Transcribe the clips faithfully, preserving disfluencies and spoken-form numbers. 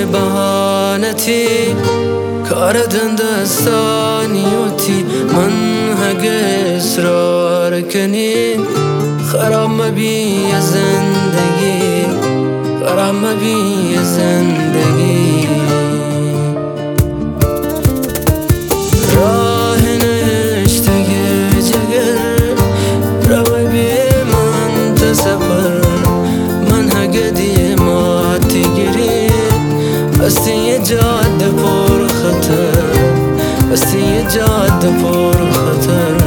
بهانتی کار دندستانیوتی من هگه اصرار کنی خراب مبی زندگی خراب مبی زندگی راه نشتگی جگر روی بی من تسفر من هگه دیماتی گیری هستی یه جاده پر خطر هستی یه جاده پر خطر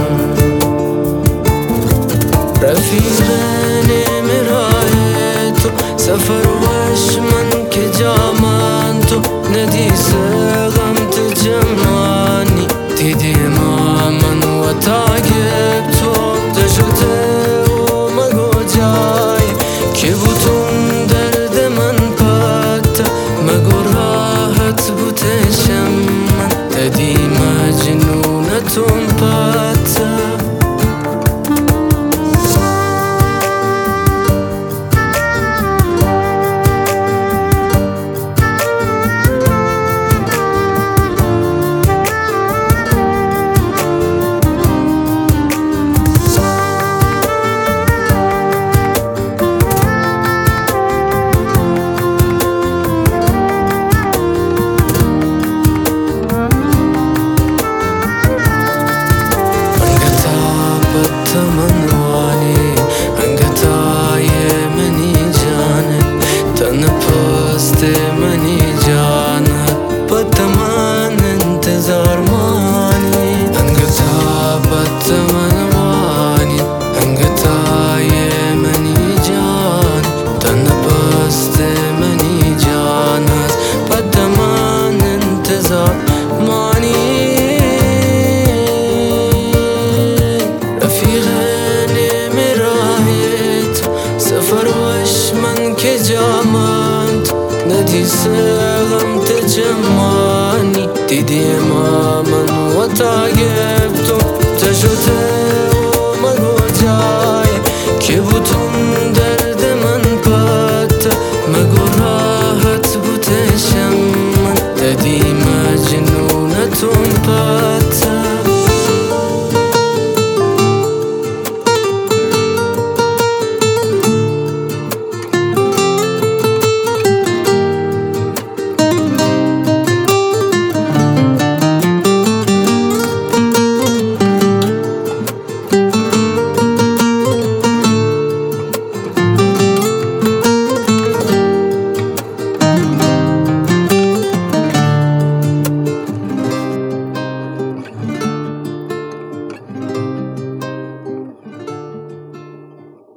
رفیق نمیرای تو سفر وش من که جامن تو ندیسه غم تو جمانی دیدی ما من و تاگب تو تشوته و مگو جای که بودون درد من پتا مگو راحت بودشم من تدی مجنونتون پتا منوانی انگتای منی جانت تن پست منی جانت بد من انتظار مانی انگتا بد منوانی انگتای منی جان تن پست منی جانت بد من انتظار مانی سفر وش من که جامند ندیسه غم تجمانی دیدی ما من و تاگب تو تشوته